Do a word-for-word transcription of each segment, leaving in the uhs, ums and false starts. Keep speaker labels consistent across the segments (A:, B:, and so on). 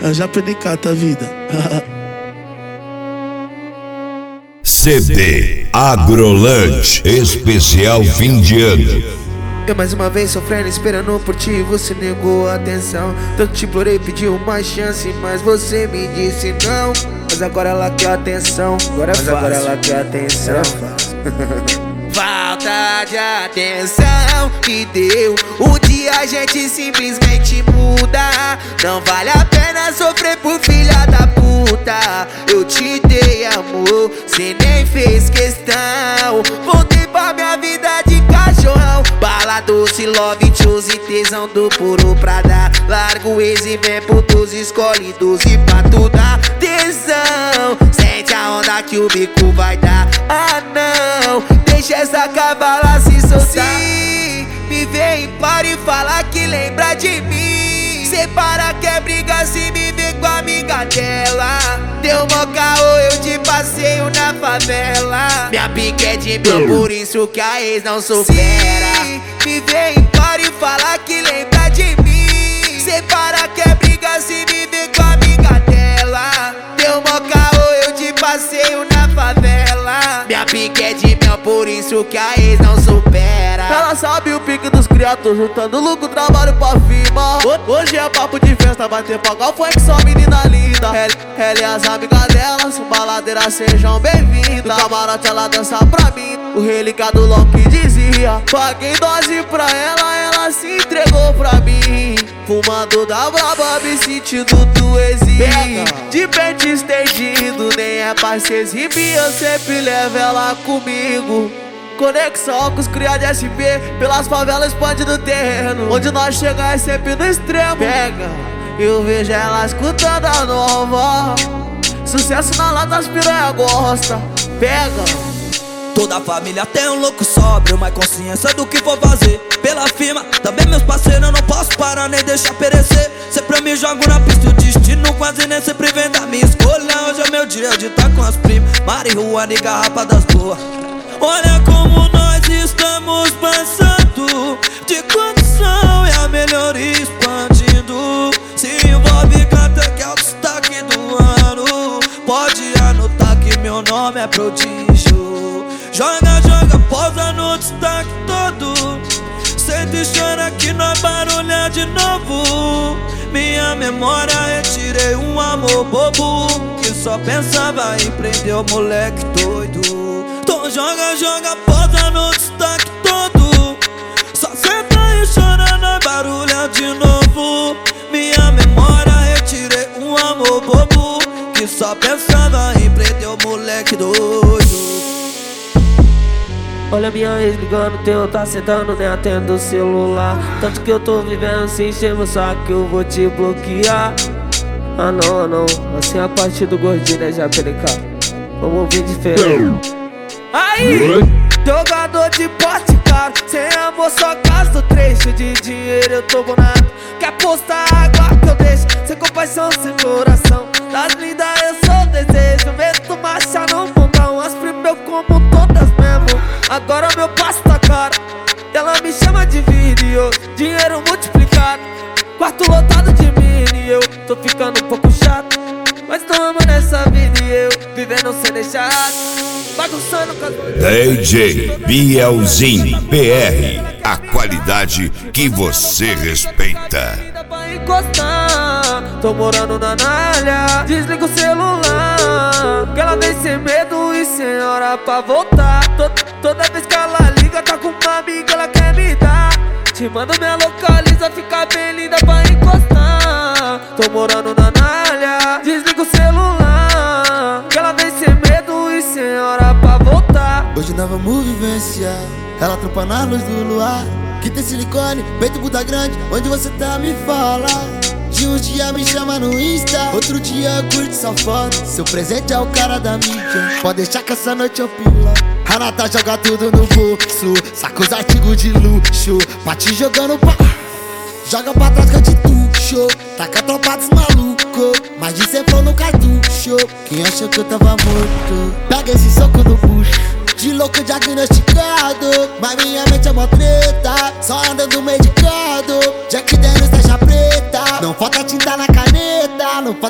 A: Eu já aprendi cata a vida.
B: C D Agrolante especial fim de ano.
C: Eu mais uma vez sofrendo, esperando por ti, você negou a atenção. Tanto te implorei, pedi uma chance, mas você me disse não. Mas agora ela quer atenção, agora é mas fácil. Agora ela quer atenção. É falta de atenção que deu. Um dia a gente simplesmente muda. Não vale a pena sofrer por filha da puta. Eu te dei amor, cê nem fez questão. Voltei pra minha vida de cachorrão. Bala doce, love, choose, tesão do puro pra dar. Larga o ex e vem pro doze, escolhe doze pra tu dar tesão. Sente a onda que o bico vai dar. Ah não, deixa essa cavala se soltar. Sim, me vem para e fala que lembra de mim. Separa que é briga se me vê com a amiga dela. Deu mó caô, eu te passeio na favela. Minha pique é de mil, por isso que a ex não supera. Sim, me vem para e fala que lembra de mim. Separa que é briga se me vê com a amiga dela. Deu mó caô, eu te passeio na favela. Minha pique é de mel, por isso que a ex não supera.
D: Ela sabe o pique dos criados, juntando lucro, trabalho pra firma. Hoje é papo de festa, vai ter pagar funk, só menina linda. Ela e as amigas dela, são baladeiras, sejam bem-vindas. No camarote ela dança pra mim, o relicado Loki dizia. Paguei dose pra ela, ela se entregou pra mim. Fumando da braba, me sentindo do exílio. De pente estendido, nem é pra se exibir, eu sempre levo ela comigo. Conexão com os cria de S P, pelas favelas expande do terreno. Onde nós chega é sempre no extremo. Pega, eu vejo ela escutando a nova. Sucesso na lata, as piranha gosta. Pega.
E: Toda a família tem um louco sóbrio, mas consciência do que vou fazer pela firma. Também meus parceiros, eu não posso parar nem deixar perecer. Sempre eu me jogo na pista, o destino quase nem sempre vem da minha escolha. Hoje é meu dia de estar com as primas, marihuana e garrafa das boas. Olha como nós estamos passando de condição e a melhoria expandindo. Se envolve, canta que é o destaque do ano. Pode anotar que meu nome é prodígio. Joga, joga, posa no destaque todo. Senta e chora que nós barulha de novo. Minha memória retirei um amor bobo que só pensava em prender o moleque doido. Então joga, joga, posa no destaque todo. Só senta e chora, nós barulha de novo. Minha memória retirei um amor bobo que só pensava em prender o moleque doido.
D: Olha minha ex ligando, teu tá sentando, nem atendo o celular. Tanto que eu tô vivendo sem encher só que eu vou te bloquear. Ah não, ah não, assim a parte do gordinho, né, já P K. Vamos ouvir diferente. Aí, jogador de poste caro, sem amor só gasto trecho de dinheiro, eu tô bonado. Quer postar água que eu deixo, sem compaixão, sem coração. Das lindas eu sou desejo, meto marcha no mundão. As primas eu como todas mesmo, agora meu passo tá caro. Ela me chama de vídeo, dinheiro multiplicado. Quarto lotado de mini, eu tô ficando um pouco chato. Mas tô amando essa vida e eu vivendo sem deixar. Bagunçando com as...
B: D J Bielzinho P R, a qualidade que você respeita.
D: Tô morando na Nalha, desliga o celular, que ela vem sem medo e sem hora pra voltar. Toda vez que ela liga, tá com uma amiga, ela quer me dar. Te mando minha localiza, fica bem linda pra encostar. Tô morando na Nalha, desliga o celular, que ela vem sem medo e sem hora pra voltar.
F: Hoje nós vamos vivenciar, ela trampa na luz do luar. Que tem silicone, peito Buda grande, onde você tá me fala. De um dia me chama no Insta, outro dia eu curto sua foto. Seu presente é o cara da mídia, pode deixar que essa noite eu pila. Renata joga tudo no bolso, saca os artigos de luxo, pra te jogando pra... Joga pra trás que eu te tuxo, taca a tropa dos malucos, mas de cem flow no cartucho. Quem achou que eu tava morto, pega esse soco no bucho. De louco diagnosticado, mas minha mente é mó treta, só andando medicado. Jack Daniels taxa preta, não falta tinta na caneta, não falta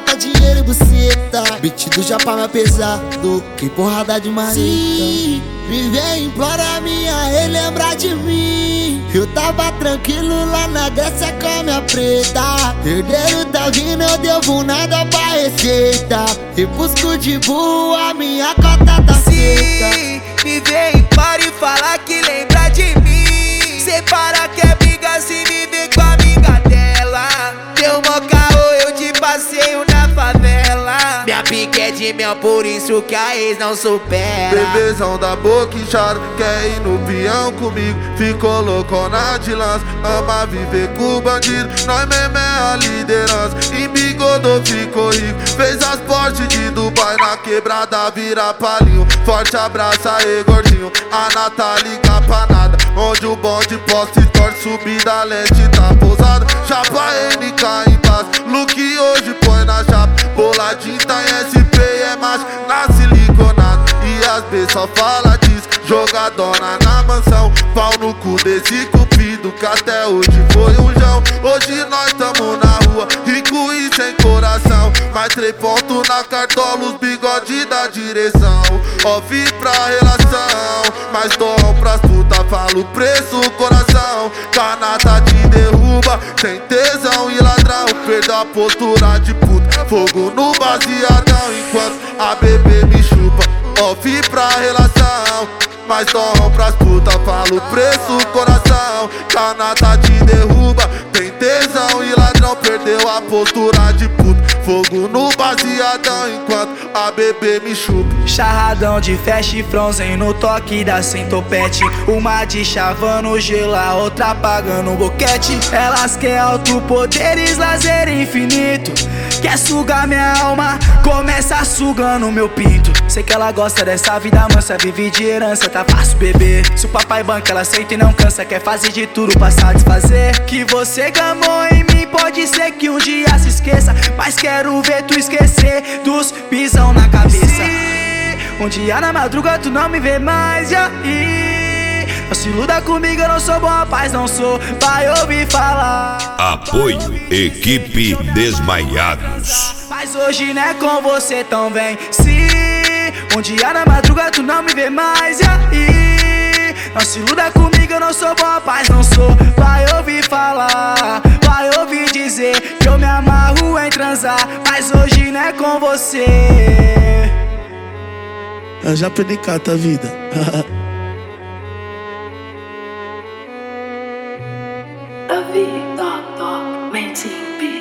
F: chapa mais pesado que porrada de marreta. Sim, me vem implora minha relembrar de mim. Eu tava tranquilo lá na Grécia com a minha preta. Herdeiro tá vindo, eu devo nada pra receita. E busco de boa, minha cota tá feita.
C: Sim, me vem para e fala que lembra de mim. Separa que é briga se me vê com a amiga dela. Deu mó caô, eu te passeio na favela. Minha pique é de mel, por isso que a ex não supera.
A: Bebezão da boca inchada, quer ir no peão comigo. Ficou loucona de lança, ama viver com bandido. Nós mesmo é a liderança, embigodou, ficou rico. Fez as portes de Dubai, na quebrada vira palinho. Forte abraço aí gordinho, a Natália pra nada. Onde o bonde posta e torce, subida lente tá pousada. Chapa N K em paz, look hoje põe na chapa. Boladinho tá em S P, é macho, na siliconada. E as B só fala disso, jogadona na mansão. Pau no cu desse cupido que até hoje foi um jão. Hoje nós tamo na rua, rico e sem coração. Mais três pontos na cartola, os bigode da direção. Off pra relação, mais dom pras puta, falo preço, coração. Canata te derruba, sem tesão e ladrão. Perdeu a postura de puta, fogo no baseadão. Enquanto a bebê me chupa, off pra relação. Mais dom pras puta, falo preço, coração. Canata te derruba, tem tesão e ladrão. Perdeu a postura de puta, fogo no baseadão. Enquanto a bebê me chupa.
C: Charradão de fast frozen no toque da centopete. Uma de chavando gelo, a outra apagando o boquete. Elas quer alto poderes, lazer infinito. Quer sugar minha alma, começa sugando meu pinto. Sei que ela gosta dessa vida mansa, vive de herança, tá fácil beber. Se o papai banca, ela aceita e não cansa. Quer fazer de tudo pra satisfazer. Que você gamou em mim, pode ser que um dia se esqueça. Mas quero ver tu esquecer dos pisão na cabeça. Um dia na madruga tu não me vê mais, e aí? Não se iluda comigo, eu não sou bom rapaz, não sou, vai ouvir falar.
B: Apoio Equipe Desmaiados.
C: Mas hoje não é com você, então vem. Se um dia na madruga tu não me vê mais, e aí? Não se iluda comigo, eu não sou bom rapaz, não sou, vai ouvir falar. Vai ouvir dizer que eu me amarro em transar. Mas hoje não é com você.
G: Eu já perdi cata a vida.
H: A V Dog Dog Maintain Beat.